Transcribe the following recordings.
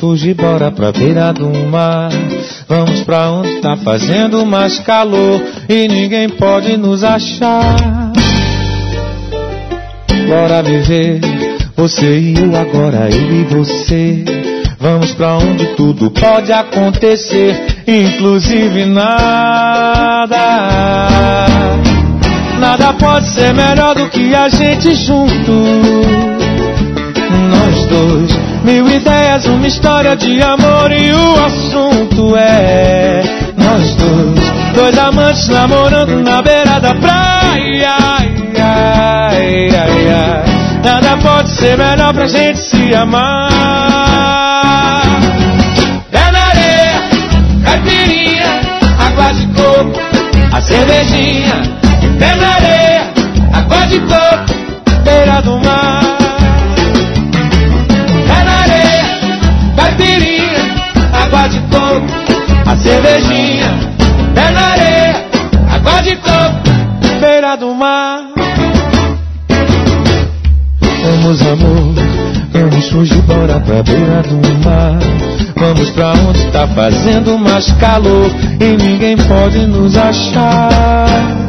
fugir, bora pra beira do mar. Vamos pra onde tá fazendo mais calor e ninguém pode nos achar. Bora viver, você e eu agora, eu e você. Vamos pra onde tudo pode acontecer, inclusive nada. Nada pode ser melhor do que a gente junto. Nós dois, 1000 ideias, uma história de amor e o assunto é nós dois amantes namorando na beira da praia. Ai, ai, ai. Nada pode ser melhor pra gente se amar. Pé na areia, caipirinha, água de coco, a cervejinha. Pé na areia, água de coco, beira do mar. Pé na areia, caipirinha, água de coco, a cervejinha. Pé na areia, água de coco, beira do mar. Vamos, amor, vamos fugir, bora pra beira do mar. Vamos pra onde tá fazendo mais calor e ninguém pode nos achar.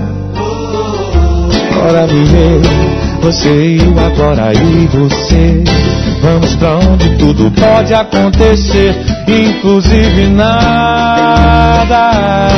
Bora viver, você e eu agora, eu e você. Vamos pra onde tudo pode acontecer, inclusive nada.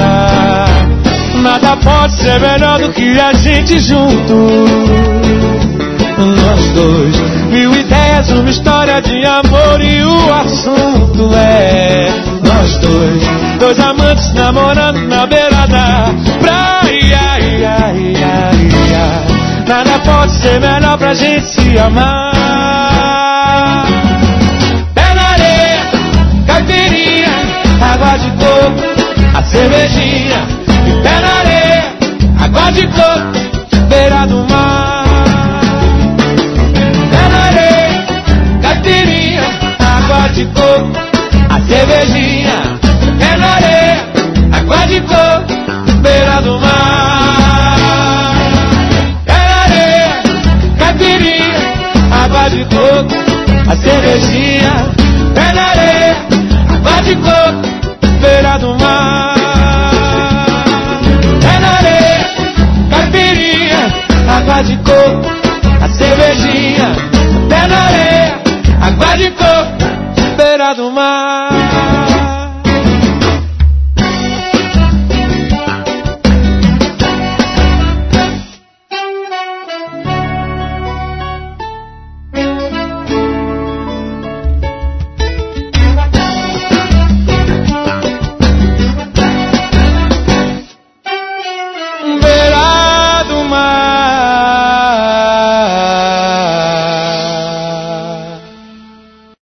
Nada pode ser melhor do que a gente junto. Nós dois, 1000 ideias, uma história de amor e o assunto é nós dois amantes namorando na beira da praia. Ai, ai, ai, ai. Nada pode ser melhor pra gente se amar. Pé na areia, caipirinha, água de coco, a cervejinha. E pé na areia, água de coco, beira do mar. Água de coco, a cervejinha. Pé na areia, água de coco, beira do mar. Pé na areia, caipirinha, água de coco, a cervejinha. Pé na areia, água de coco, beira do mar. Pé na areia, caipirinha, água de coco, a cervejinha. Pé na areia, água de coco, beira do mar.